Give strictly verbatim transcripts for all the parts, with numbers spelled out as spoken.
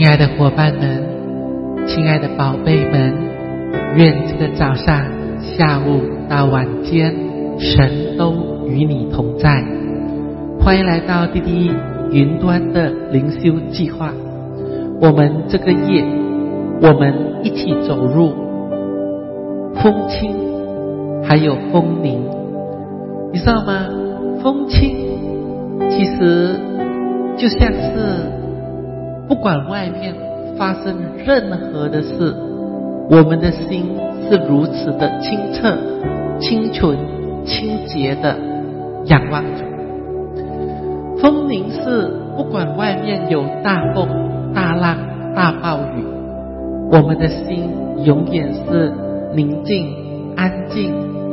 爱的伙伴们，亲爱的宝贝们，愿这个早上、下午到晚间，神都与你同在。欢迎来到滴滴云端的灵修计划。我们这个夜，我们一起走入风清还有风宁。你知道吗？风清其实就像是不管外面发生任何的事，我们的心是如此的清澈、清纯、清洁的仰望主。风宁是不管外面有大风、大浪、大暴雨，我们的心永远是宁静、安静、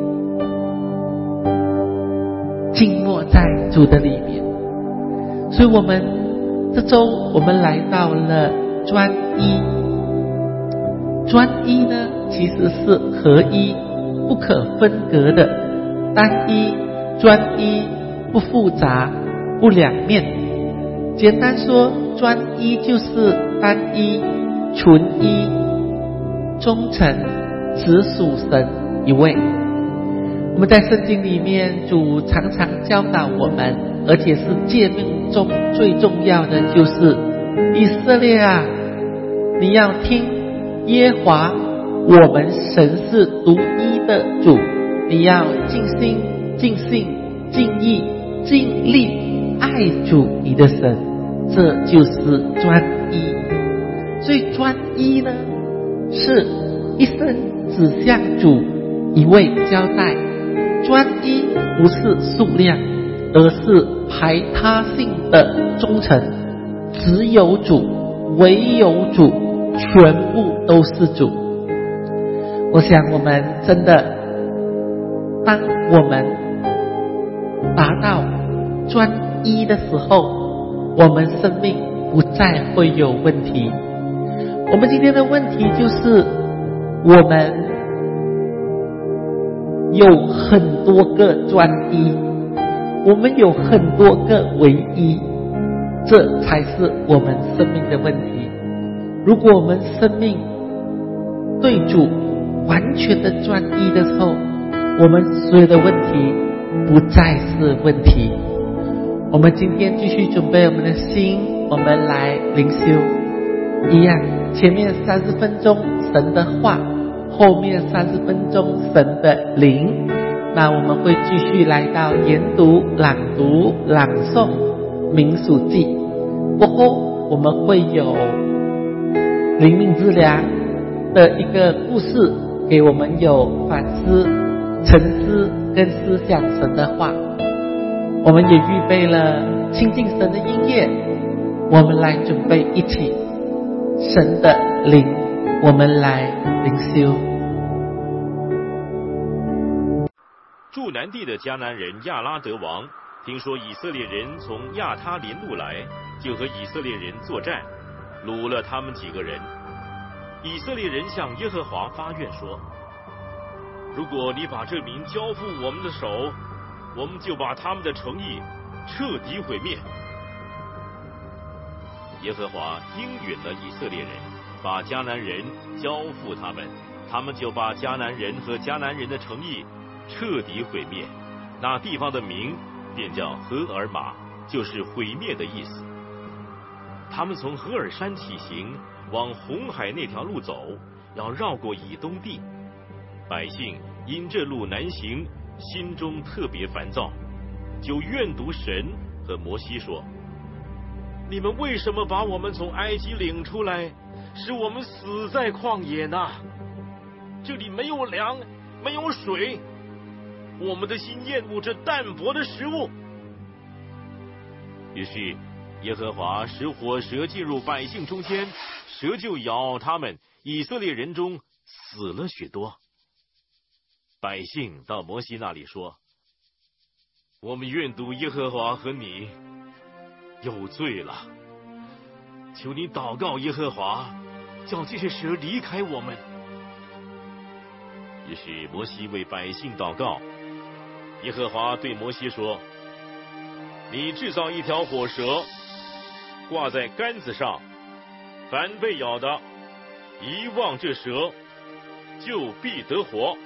静默在主的里面。所以我们这周我们来到了专一。专一呢，其实是合一、不可分割的，单一、专一，不复杂、不两面。简单说，专一就是单一、纯一、忠诚，只属神一位。我们在圣经里面，主常常教导我们，而且是诫命中最重要的，就是以色列啊，你要听耶和华我们神是独一的主，你要尽心、尽性、尽意、尽力爱主你的神，这就是专一。所以专一呢，是一生指向主一位交代。专一不是数量，而是排他性的忠诚。只有主，唯有主，全部都是主。我想我们真的，当我们达到专一的时候，我们生命不再会有问题。我们今天的问题就是，我们有很多个专一，我们有很多个唯一，这才是我们生命的问题。如果我们生命对主完全的专一的时候，我们所有的问题不再是问题。我们今天继续准备我们的心，我们来灵修一样，前面三十分钟神的话，后面三十分钟神的灵。那我们会继续来到研读、朗读、朗诵民数记，过后我们会有灵命之粮的一个故事，给我们有反思、沉思跟思想神的话。我们也预备了亲近神的音乐，我们来准备一起神的灵，我们来灵修。 住南地的迦南人亚拉德王听说以色列人从亚他林路来，就和以色列人作战，掳了他们几个人。以色列人向耶和华发愿说，如果你把这民交付我们的手，我们就把他们的城邑彻底毁灭。耶和华应允了以色列人，把迦南人交付他们，他们就把迦南人和迦南人的城邑彻底毁灭。那地方的名便叫何尔玛，就是毁灭的意思。他们从何尔山起行，往红海那条路走，要绕过以东地。百姓因这路难行，心中特别烦躁，就怨毒神和摩西说，你们为什么把我们从埃及领出来，使我们死在旷野呢？这里没有粮，没有水，我们的心厌恶这淡薄的食物。于是耶和华使火蛇进入百姓中间，蛇就咬他们，以色列人中死了许多。百姓到摩西那里说，我们怨毒耶和华和你，有罪了，求你祷告耶和华，叫这些蛇离开我们。于是摩西为百姓祷告，耶和华对摩西说，你制造一条火蛇，挂在杆子上， 凡被咬的，一望这蛇，就必得活。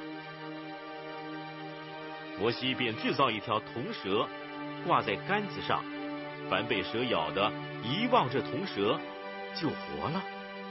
摩西便制造一条铜蛇，挂在杆子上，凡被蛇咬的，一望这铜蛇，就活了。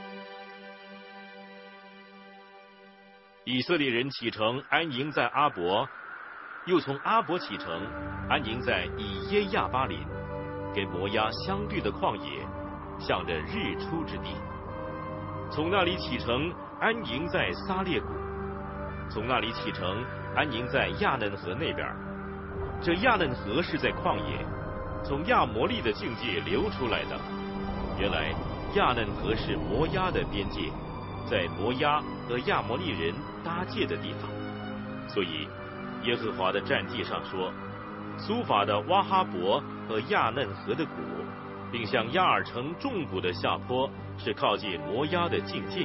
以色列人启程安营在阿伯，又从阿伯启程安营在以耶亚巴林，跟摩押相对的旷野，向着日出之地。从那里启程安营在撒列谷，从那里启程安营在亚嫩河那边。这亚嫩河是在旷野，从亚摩利的境界流出来的。原来亚嫩河是摩押的边界，在摩押和亚摩利人搭界的地方。所以耶和华的战记上说，苏法的哇哈伯和亚嫩河的谷，并向亚尔城重谷的下坡，是靠近摩押的境界。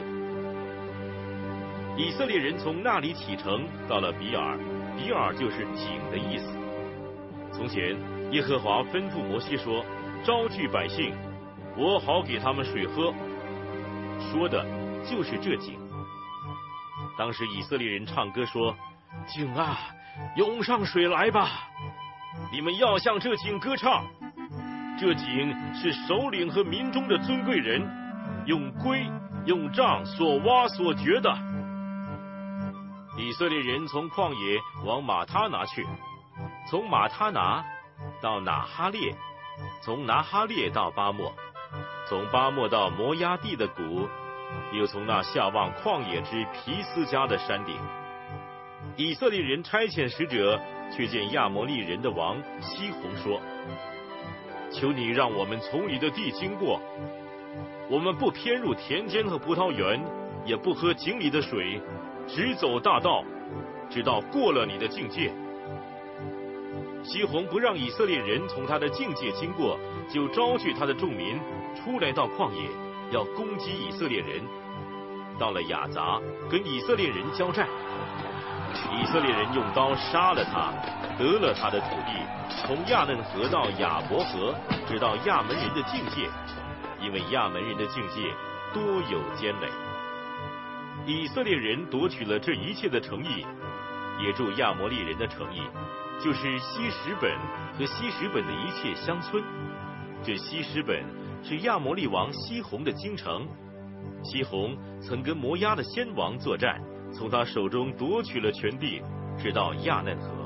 以色列人从那里启程，到了比尔，比尔就是井的意思。从前耶和华吩咐摩西说，招聚百姓，我好给他们水喝，说的就是这井。当时以色列人唱歌说，井啊，涌上水来吧，你们要向这井歌唱。这井是首领和民中的尊贵人用龟用杖所挖所掘的。以色列人从旷野往马他拿去，从马他拿到拿哈列，从拿哈列到巴莫，从巴莫到摩押地的谷，又从那下望旷野之皮斯加的山顶。以色列人差遣使者去见亚摩利人的王西宏说，求你让我们从你的地经过，我们不偏入田间和葡萄园，也不喝井里的水，只走大道，直到过了你的境界。西宏不让以色列人从他的境界经过，就招聚他的众民出来到旷野，要攻击以色列人。到了雅杂，跟以色列人交战，以色列人用刀杀了他，得了他的土地，从亚嫩河到亚伯河，直到亚门人的境界，因为亚门人的境界多有坚垒。以色列人夺取了这一切的城邑，也住亚摩利人的城邑，就是西什本和西什本的一切乡村。这西什本是亚摩利王西宏的京城，西宏曾跟摩押的先王作战，从他手中夺取了全地，直到亚嫩河。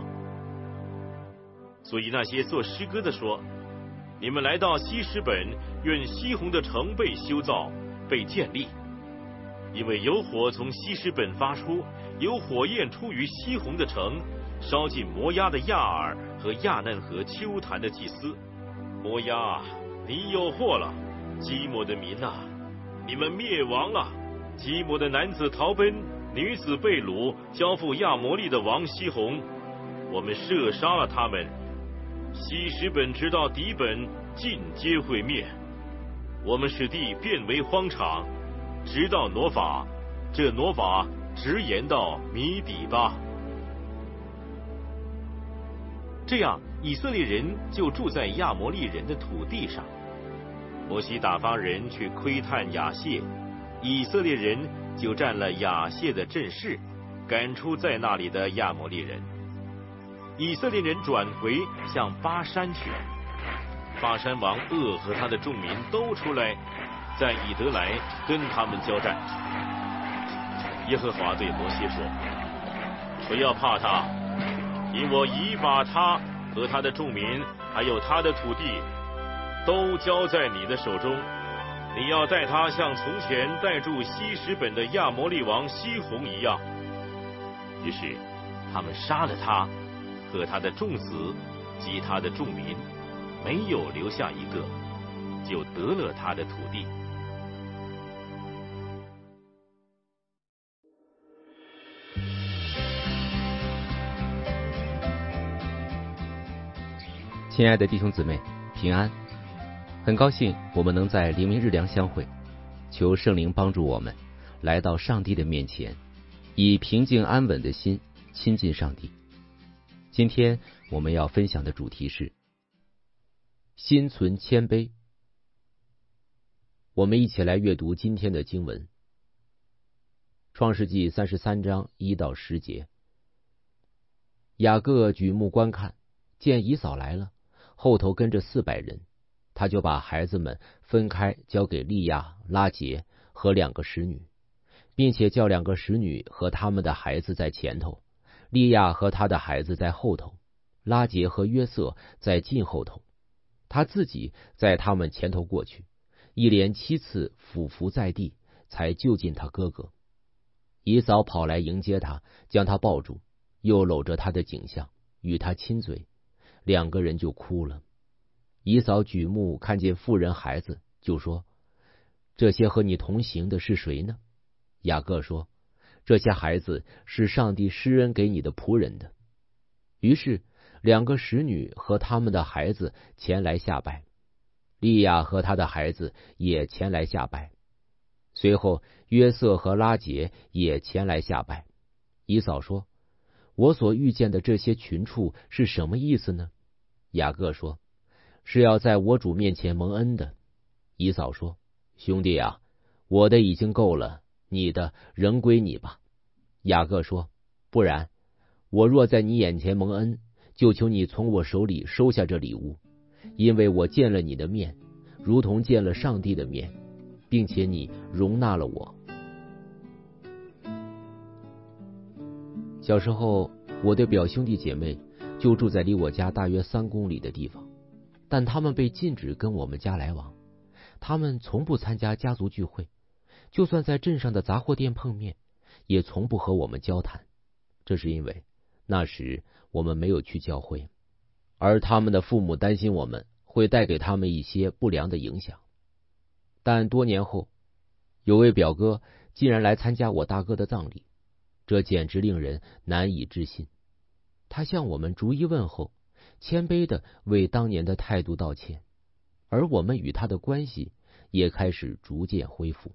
所以那些做诗歌的说，你们来到西什本，愿西宏的城被修造，被建立。因为有火从西什本发出，有火焰出于西宏的城，烧尽摩押的亚尔和亚嫩河丘坛的祭司。摩押啊，你有祸了！基摩的民啊，你们灭亡了！基摩的男子逃奔，女子被掳，交付亚摩利的王西宏。我们射杀了他们，西什本直到底本，尽皆毁灭。我们使地变为荒场，直到挪法，这挪法直延到米底巴。这样，以色列人就住在亚摩利人的土地上。摩西打发人去窥探亚谢，以色列人就占了亚谢的阵势，赶出在那里的亚摩利人。以色列人转回向巴山去，巴山王噩和他的众民都出来，在以德来跟他们交战。耶和华对摩西说，不要怕他，因我已把他和他的众民还有他的土地都交在你的手中，你要带他像从前带住西什本的亚摩利王西宏一样。于是他们杀了他和他的众子及他的众民，没有留下一个，就得了他的土地。 亲爱的弟兄姊妹，平安！很高兴我们能在黎明日良相会，求圣灵帮助我们来到上帝的面前，以平静安稳的心亲近上帝。今天我们要分享的主题是心存谦卑。 我们一起来阅读今天的经文。创世纪三十三章一到十节。雅各举目观看，见以扫来了，后头跟着四百人，他就把孩子们分开，交给利亚、拉结和两个使女，并且叫两个使女和他们的孩子在前头，利亚和他的孩子在后头，拉结和约瑟在近后头，他自己在他们前头过去，一连七次俯伏在地，才就近他哥哥。以扫跑来迎接他，将他抱住，又搂着他的颈项，与他亲嘴，两个人就哭了。以扫举目看见妇人孩子，就说：这些和你同行的是谁呢？雅各说：这些孩子是上帝施恩给你的仆人的。于是两个使女和他们的孩子前来下拜，利亚和他的孩子也前来下拜。随后约瑟和拉结也前来下拜。以扫说：我所遇见的这些群畜是什么意思呢？雅各说：是要在我主面前蒙恩的。以扫说：兄弟啊，我的已经够了，你的仍归你吧。雅各说：不然，我若在你眼前蒙恩，就求你从我手里收下这礼物，因为我见了你的面，如同见了上帝的面，并且你容纳了我。小时候，我的表兄弟姐妹就住在离我家大约三公里的地方，但他们被禁止跟我们家来往。他们从不参加家族聚会，就算在镇上的杂货店碰面，也从不和我们交谈。这是因为那时我们没有去教会，而他们的父母担心我们会带给他们一些不良的影响。但多年后，有位表哥竟然来参加我大哥的葬礼，这简直令人难以置信。他向我们逐一问候，谦卑地为当年的态度道歉，而我们与他的关系也开始逐渐恢复。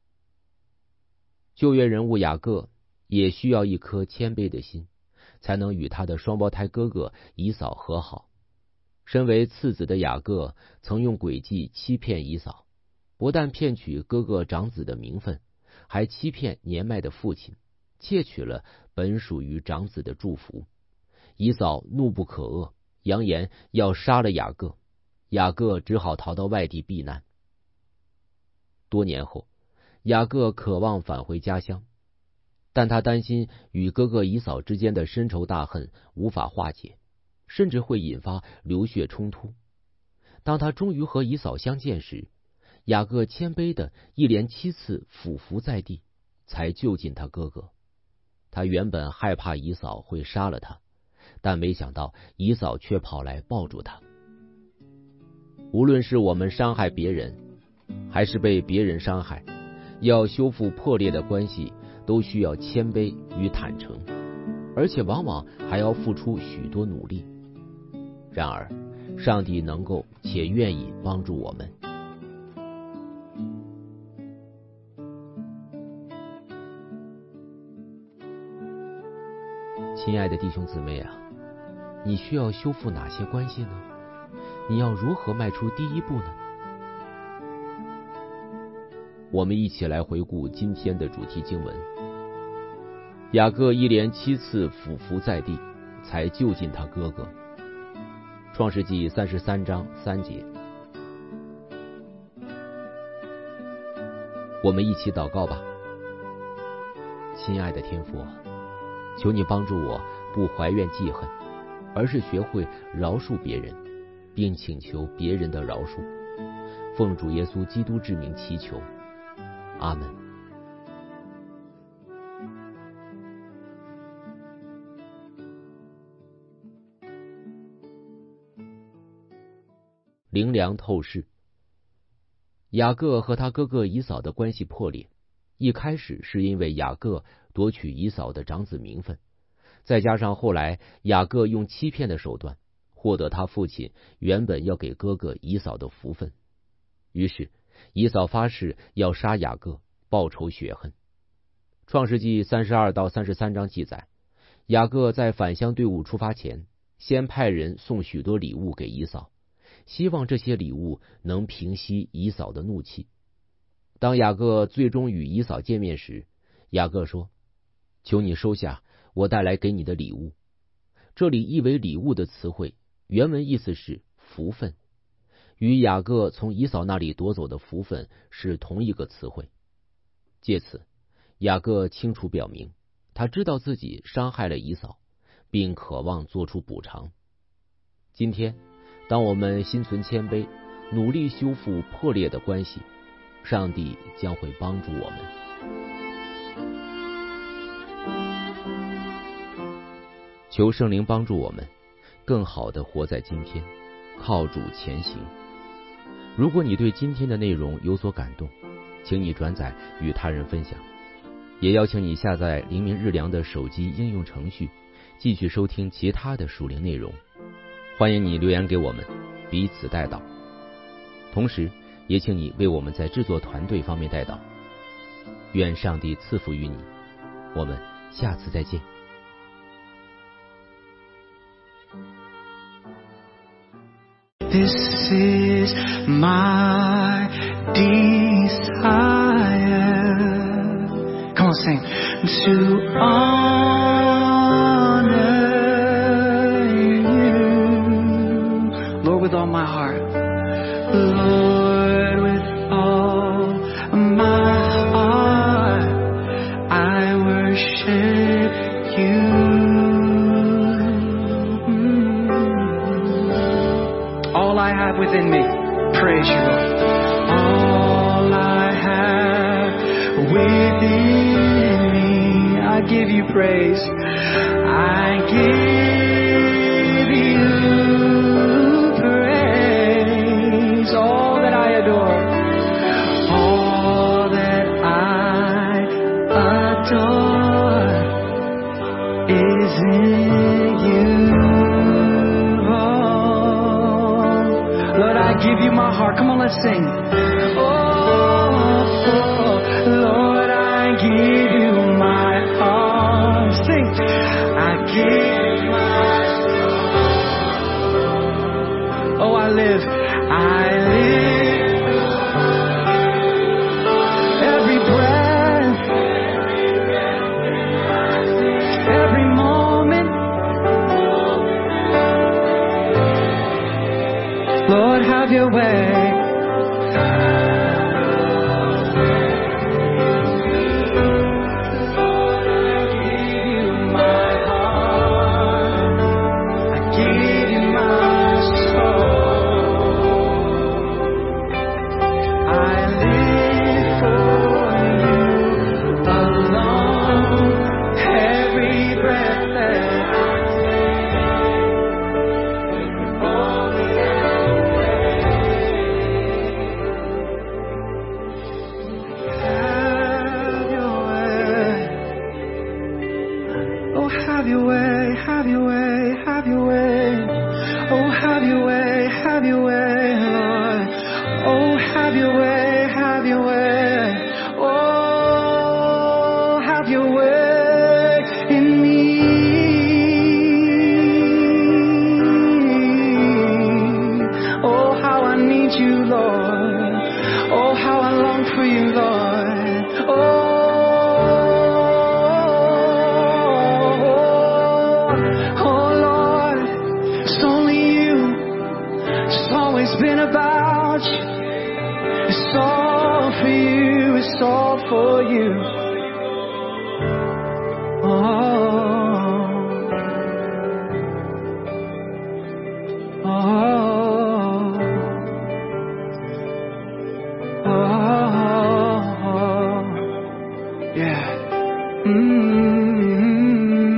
旧约人物雅各也需要一颗谦卑的心，才能与他的双胞胎哥哥以扫和好。身为次子的雅各曾用诡计欺骗以扫，不但骗取哥哥长子的名分，还欺骗年迈的父亲，窃取了本属于长子的祝福。以扫怒不可遏，扬言要杀了雅各，雅各只好逃到外地避难。多年后，雅各渴望返回家乡，但他担心与哥哥以扫之间的深仇大恨无法化解，甚至会引发流血冲突。当他终于和以扫相见时，雅各谦卑的一连七次俯伏在地，才就近他哥哥。他原本害怕以扫会杀了他，但没想到以扫却跑来抱住他。无论是我们伤害别人，还是被别人伤害，要修复破裂的关系，都需要谦卑与坦诚，而且往往还要付出许多努力。然而，上帝能够且愿意帮助我们。亲爱的弟兄姊妹啊，你需要修复哪些关系呢？你要如何迈出第一步呢？我们一起来回顾今天的主题经文。雅各一连七次俯伏在地，才就近他哥哥。创世纪三十三章三节。我们一起祷告吧。亲爱的天父，求你帮助我不怀怨记恨，而是学会饶恕别人，并请求别人的饶恕。奉主耶稣基督之名祈求，阿门。灵粮透视。雅各和他哥哥以扫的关系破裂，一开始是因为雅各夺取以扫的长子名分，再加上后来雅各用欺骗的手段获得他父亲原本要给哥哥以扫的福分，于是以扫发誓要杀雅各，报仇雪恨。创世纪三十二到三十三章记载，雅各在返乡队伍出发前，先派人送许多礼物给以扫，希望这些礼物能平息以扫的怒气。 当雅各最终与以扫见面时，雅各说：求你收下我带来给你的礼物。这里译为礼物的词汇原文意思是福分，与雅各从以扫那里夺走的福分是同一个词汇。借此，雅各清楚表明他知道自己伤害了以扫，并渴望做出补偿。今天当我们心存谦卑，努力修复破裂的关系，上帝将会帮助我们。求圣灵帮助我们更好地活在今天，靠主前行。如果你对今天的内容有所感动，请你转载与他人分享，也邀请你下载灵民日粮的手机应用程序，继续收听其他的属灵内容。欢迎你留言给我们，彼此代祷。同时也请你为我们在制作团队方面代祷。愿上帝赐福于你，我们下次再见。 This is my desire. Come on, sing. To honor you, Lord, with all my heart. Lord, with all my heart, I worship you. All I have within me, praise you, Lord. All I have within me, I give you praise. I give you praise. All that I adore, all that I adore is in you. I give you my heart. Come on, let's sing. Oh, oh, Lord, I give you my heart. Sing. I give my soul. Oh, I live. I live. Every breath. Every moment. Lord, have your way. Have your way, have your way, have your way. Oh, have your way, have your way, Lord. Oh, have your way, have your way. Oh, have your way in me. Oh, how I need you, Lord. Oh, how I long for you, Lord. Oh, been about you. It's all for you. It's all for you. Oh, oh, oh, yeah. Mm-hmm.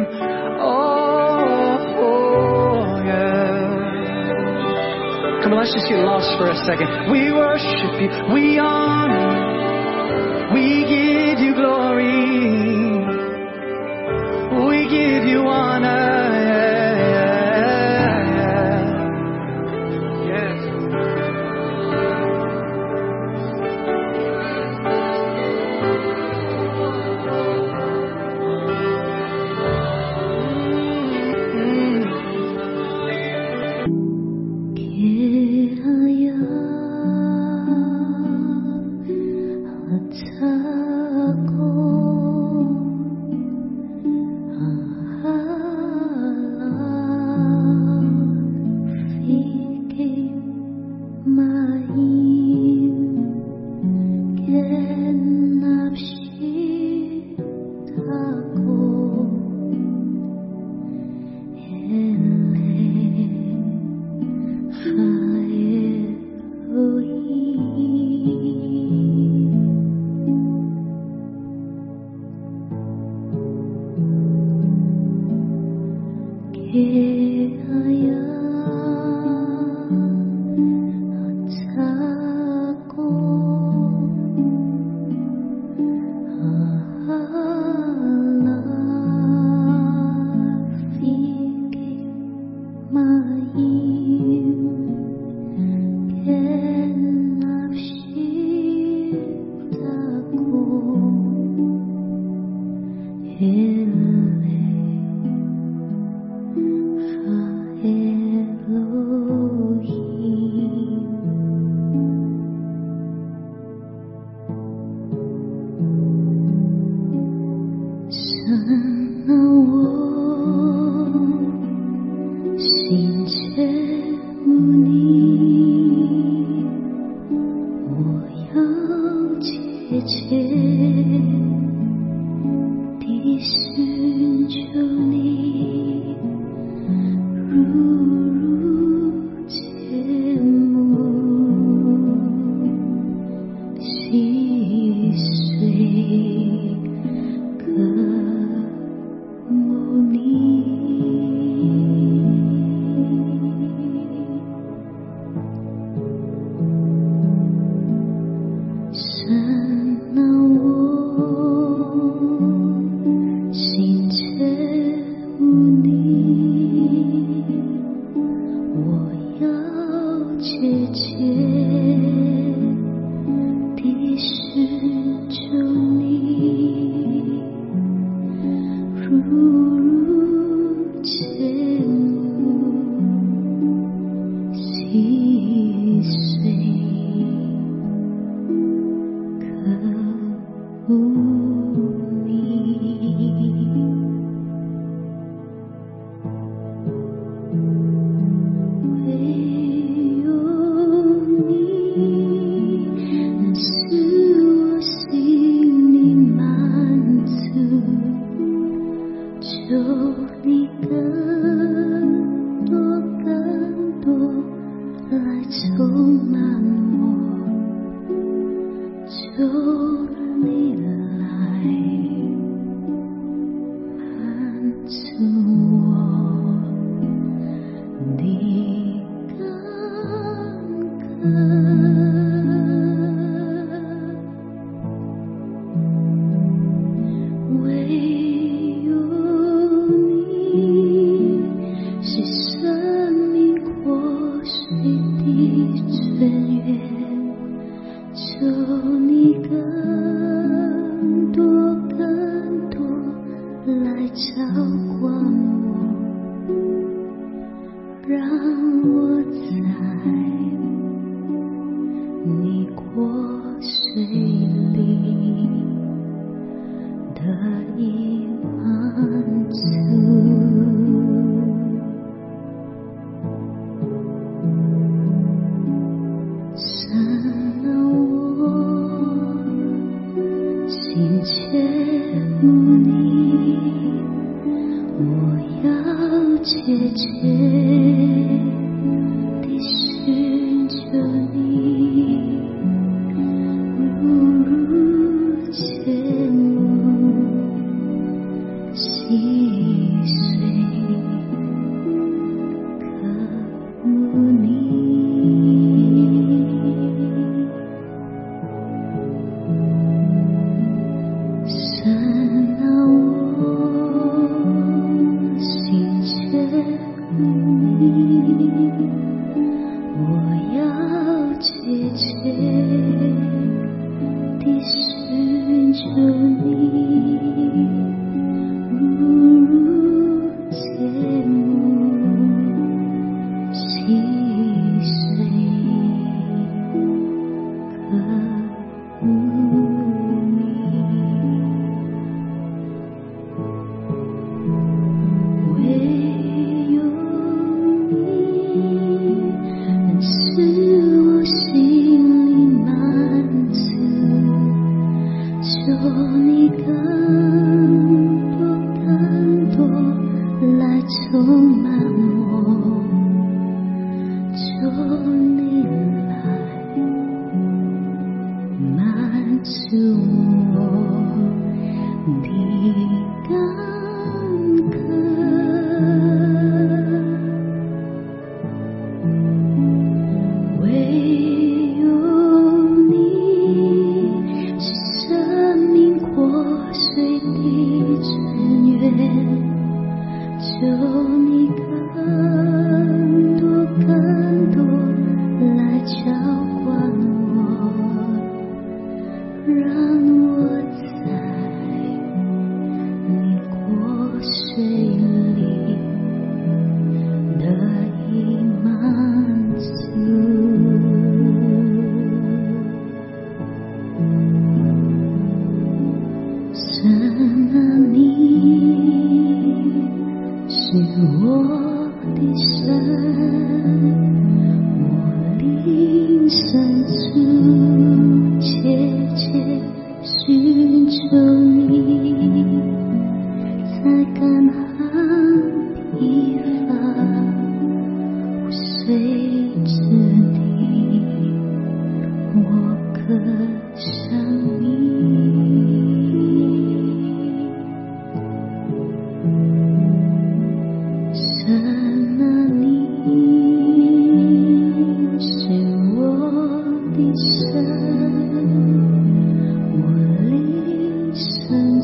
Oh, yeah. Come on, let's just get lost for a second. We worship you, we honor you, we give you glory, we give you honor. Yes. 我要切切地寻求你，如如切慕细碎，渴慕你。唯有你能使我心里满足，求你更多更多来充满我，求你来满足我的干渴，唯有你是生命活水的泉源，求你更多更多来浇灌我，让我在你活水里得以满足。神啊，我心切慕你，我要切切地寻求你，如如切慕细碎，渴慕你。神啊，我心切慕你，我要切切地寻求你，如如切慕细碎，渴慕你。唯有你能使我心里满足，求你更多更多来充满我，求你来满足我的干渴，唯有你是生命活水的泉源，求你更多更多来浇灌我，让我在你活水里得以满足。神啊，你是我的神，我灵深处切切寻求你，在干旱疲乏无水之地，我渴想你。神啊，你是我的神，我灵深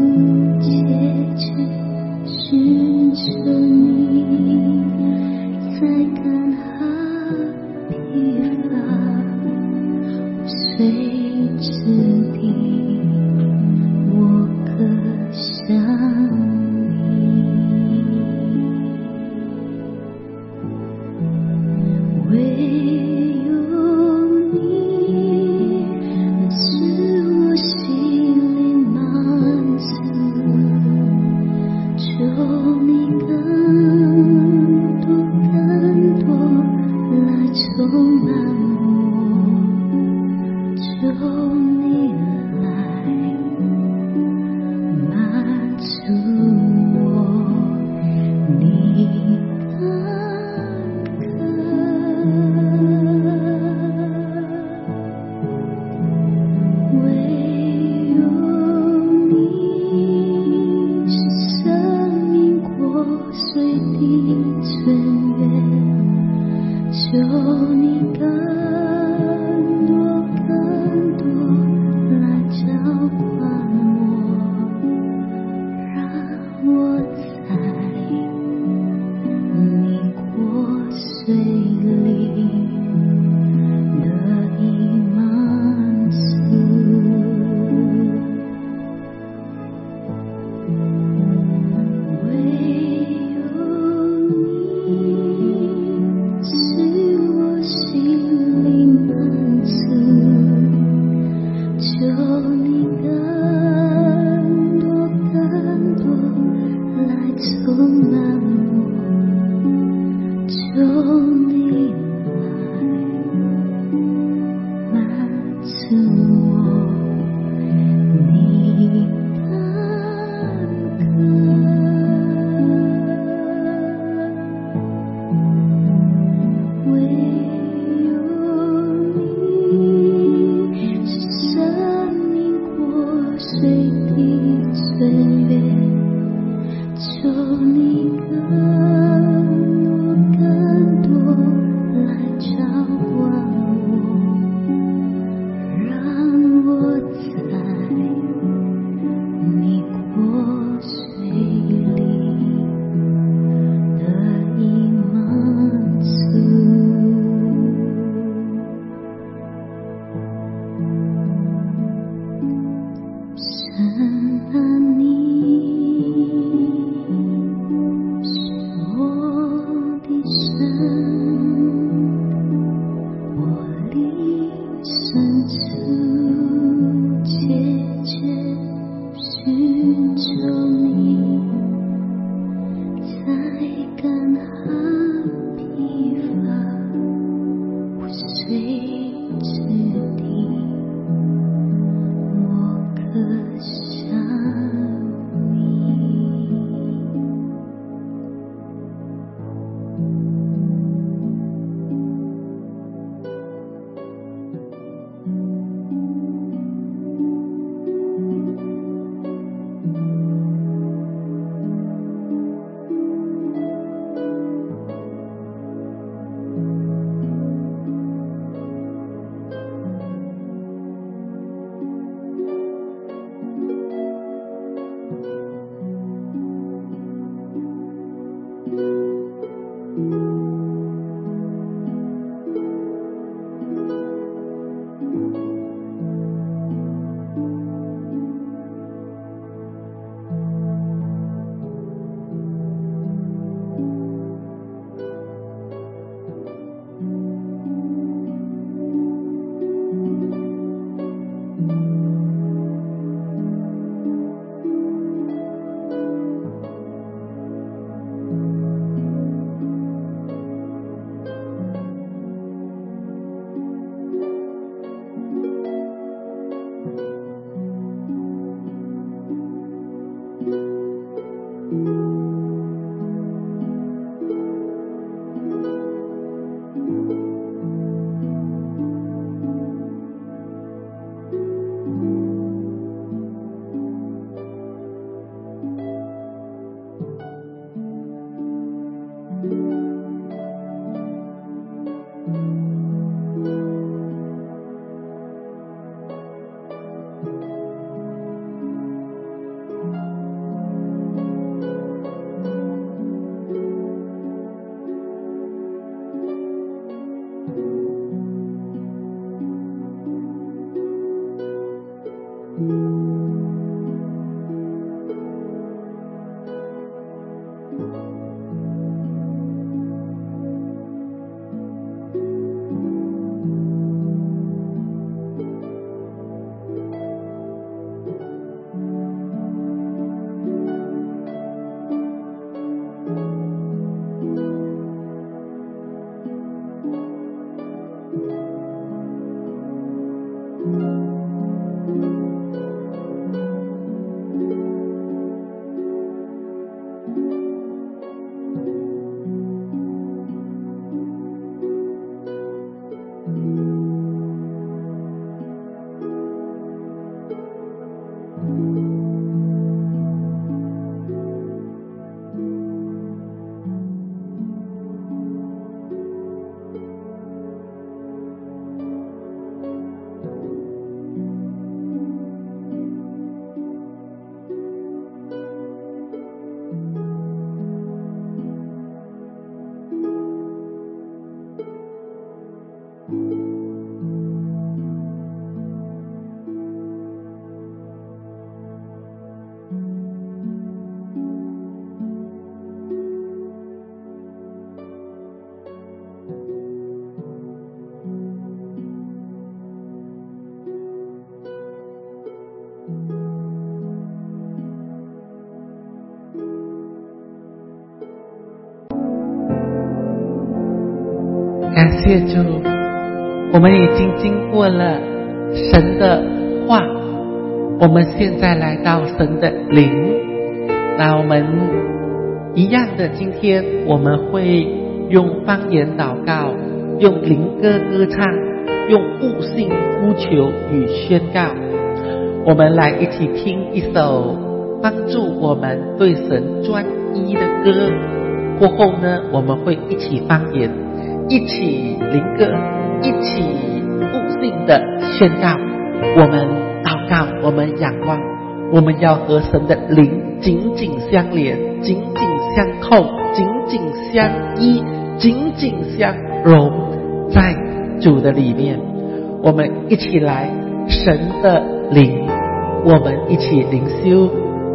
处切切寻求你， 在干旱疲乏无水之地，我歌向你，唯有你能使我心灵满足，求你更多更多来充满我，求你来满足我，你刚可，唯有你是生命果水的泉源，求你更多更多来浇灌我，让我在你果水里得以满足，唯有你使我心灵满足，求你更多更多来充满我，求你感谢主，我们已经经过了神的话，我们现在来到神的灵。那我们一样的，今天我们会用方言祷告，用灵歌歌唱，用悟性呼求与宣告。我们来一起听一首帮助我们对神专一的歌，过后呢，我们会一起方言，一起灵歌，一起悟性的宣告。我们祷告，我们仰望，我们要和神的灵紧紧相连，紧紧相扣，紧紧相依，紧紧相融在主的里面。我们一起来神的灵，我们一起灵修。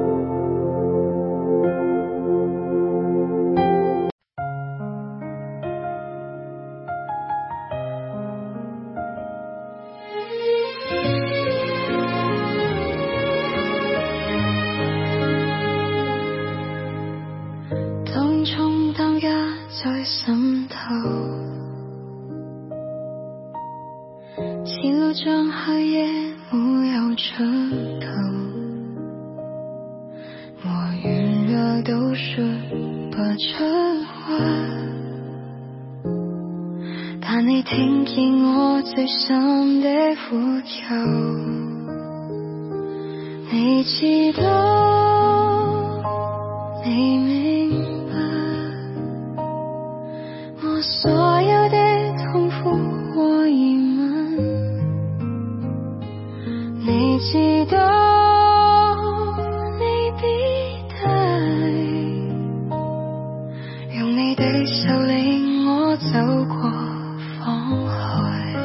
當重擔壓在心頭，前路像黑夜沒有出口，我軟弱都說不出話，但你聽見我最深的呼求，你知道，你明所有的痛苦和疑問，你知道，你必帶，用你的手領我走過火海。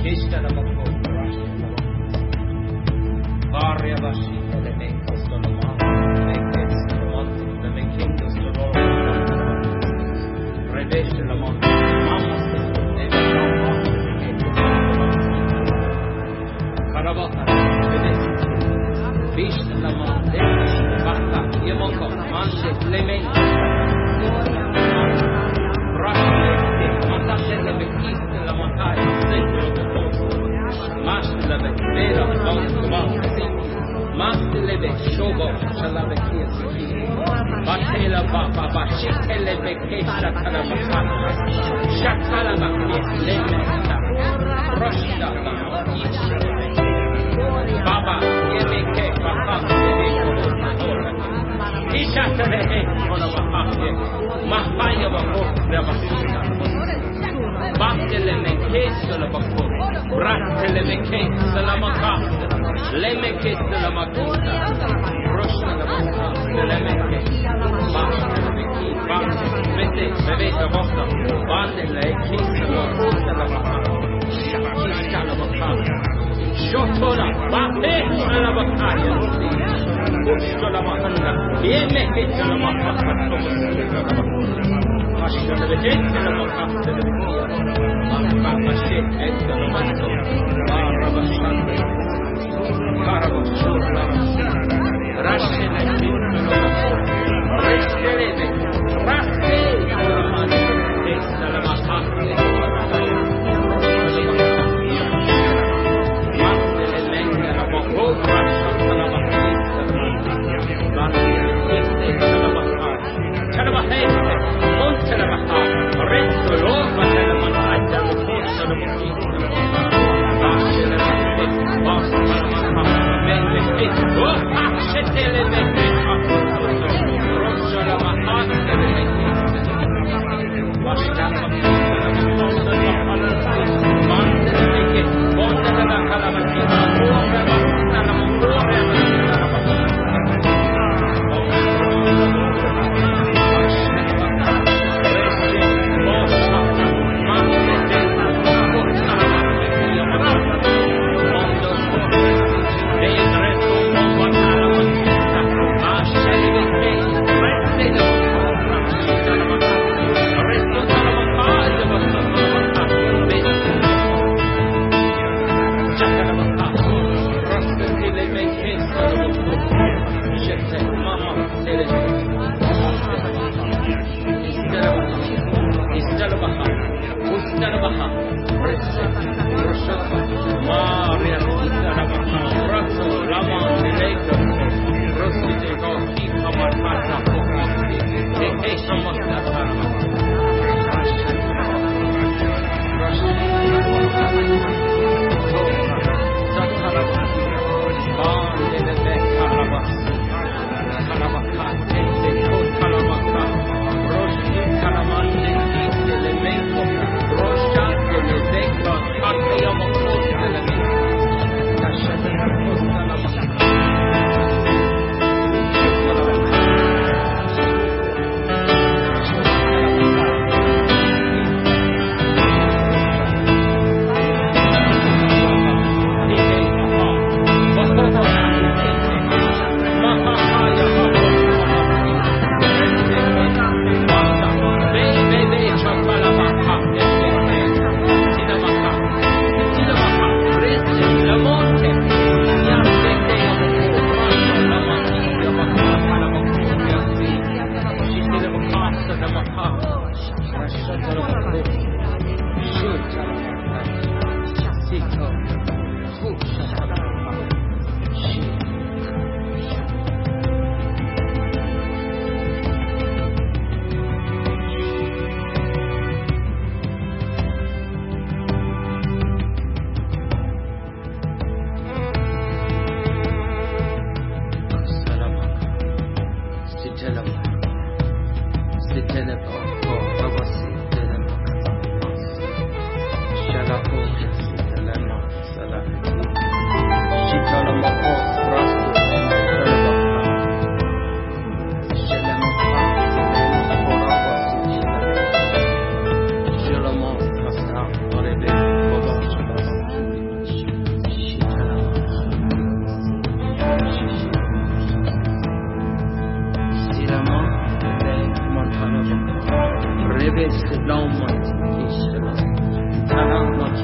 Shalom,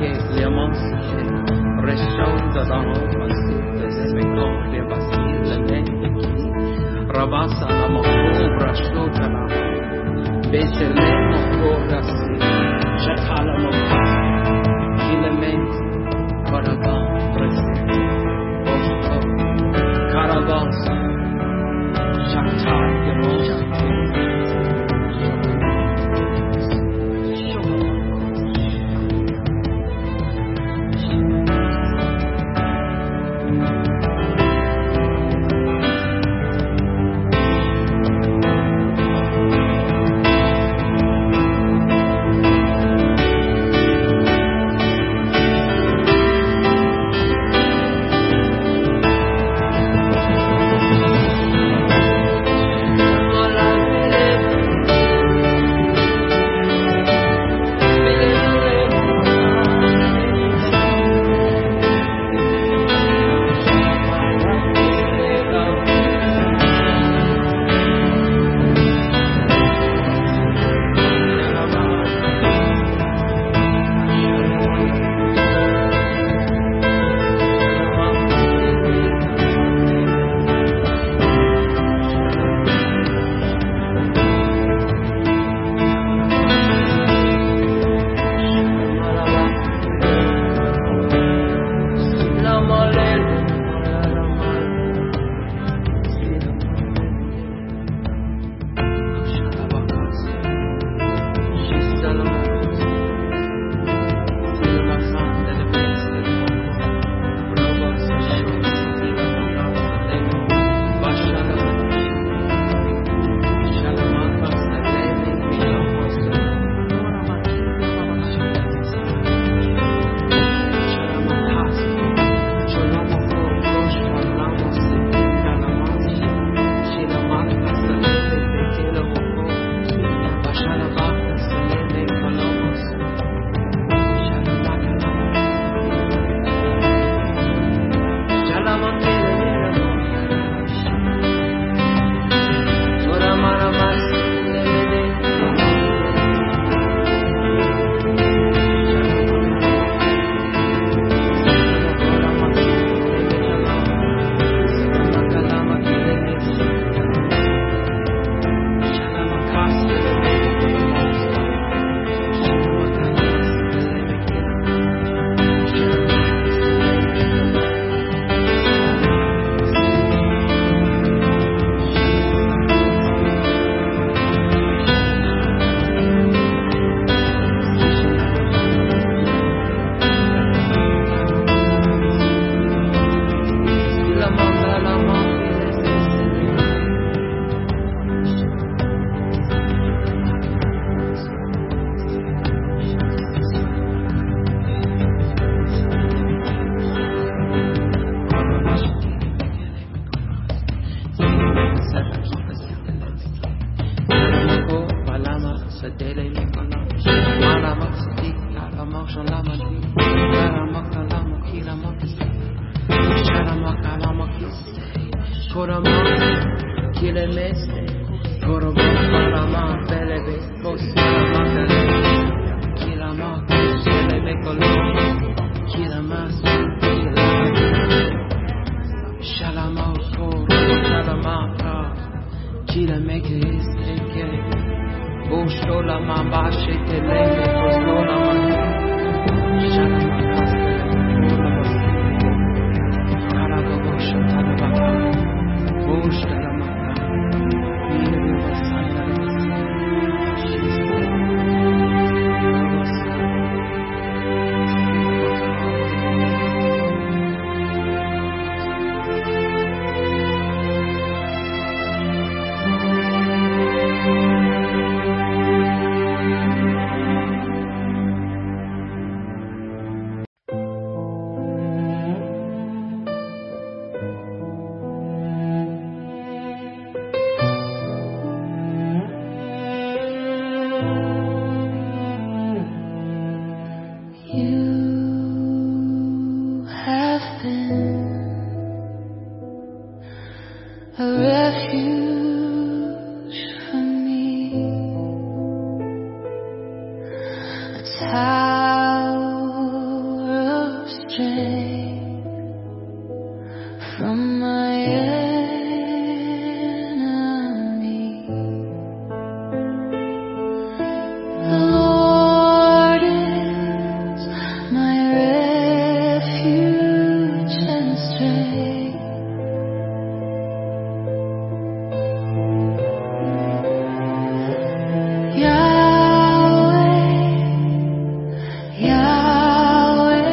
que le amance reshonda da masi de me con le basile ne rabasa la mokobra shota la besele mokobra si shatala mokobra kilement karaban presente osto karaban shatai gemoja strength from my enemy. The Lord is my refuge and strength. Yahweh, Yahweh,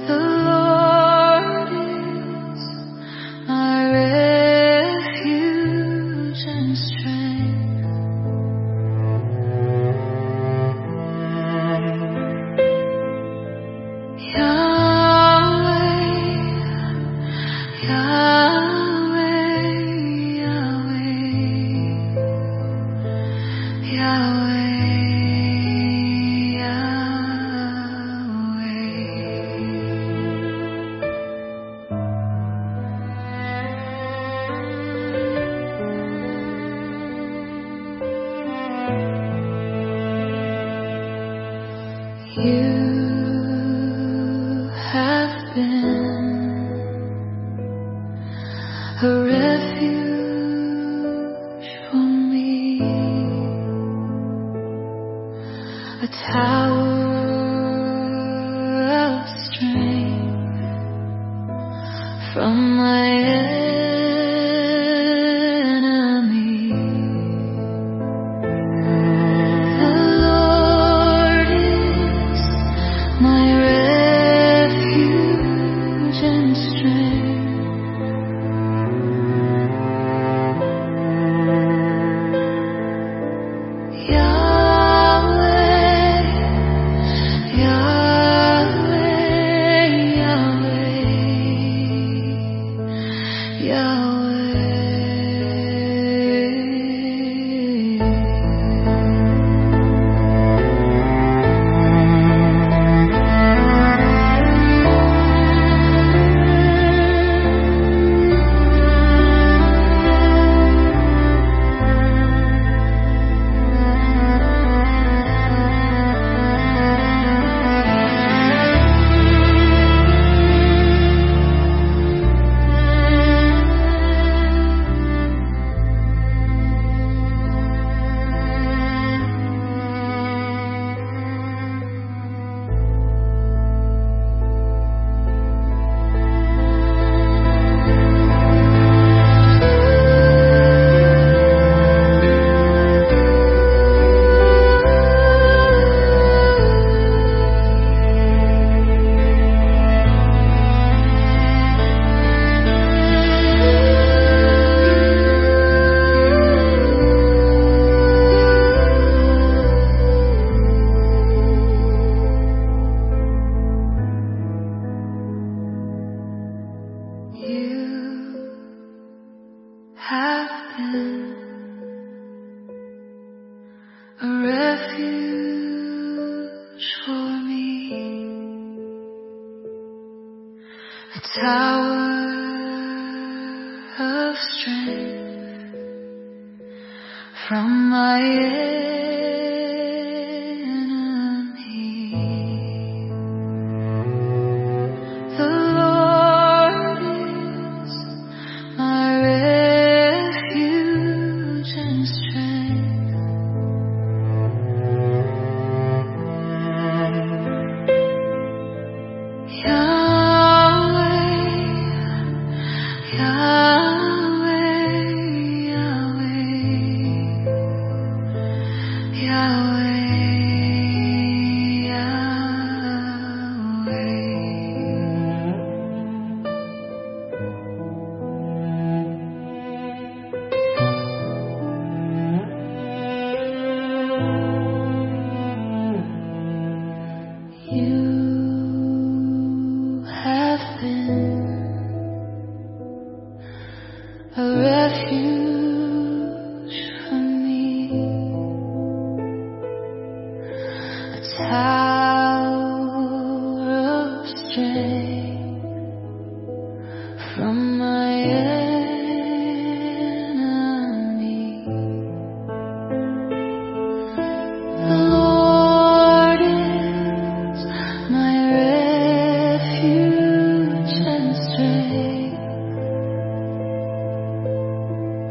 Refuge been a refuge for me, a tower of strength from my enemy. The Lord is my refuge and strength. Yahweh, Yahweh, Yahweh, Yahweh, Yahweh. You have been a refuge for me, a tower of strength from my enemy. The Lord is my refuge and strength.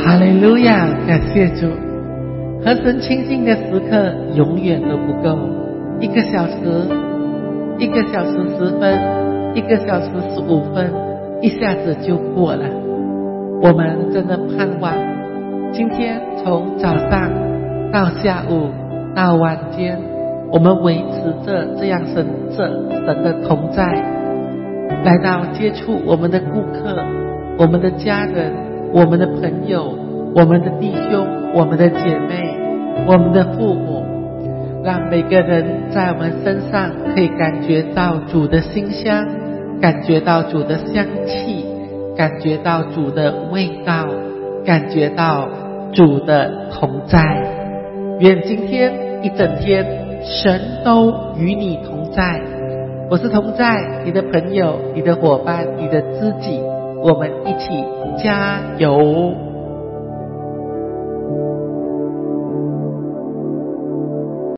哈利路亚，感谢主。和神亲近的时刻永远都不够，一个小时，一个小时十分，一个小时十五分，一下子就过了。我们真的盼望，今天从早上到下午到晚间，我们维持着这样神这神的同在，来到接触我们的顾客、我们的家人、我们的朋友、我们的弟兄、我们的姐妹、我们的父母，让每个人在我们身上可以感觉到主的馨香，感觉到主的香气，感觉到主的味道，感觉到主的同在。愿今天一整天神都与你同在。我是同在，你的朋友、你的伙伴、你的知己，我们一起加油。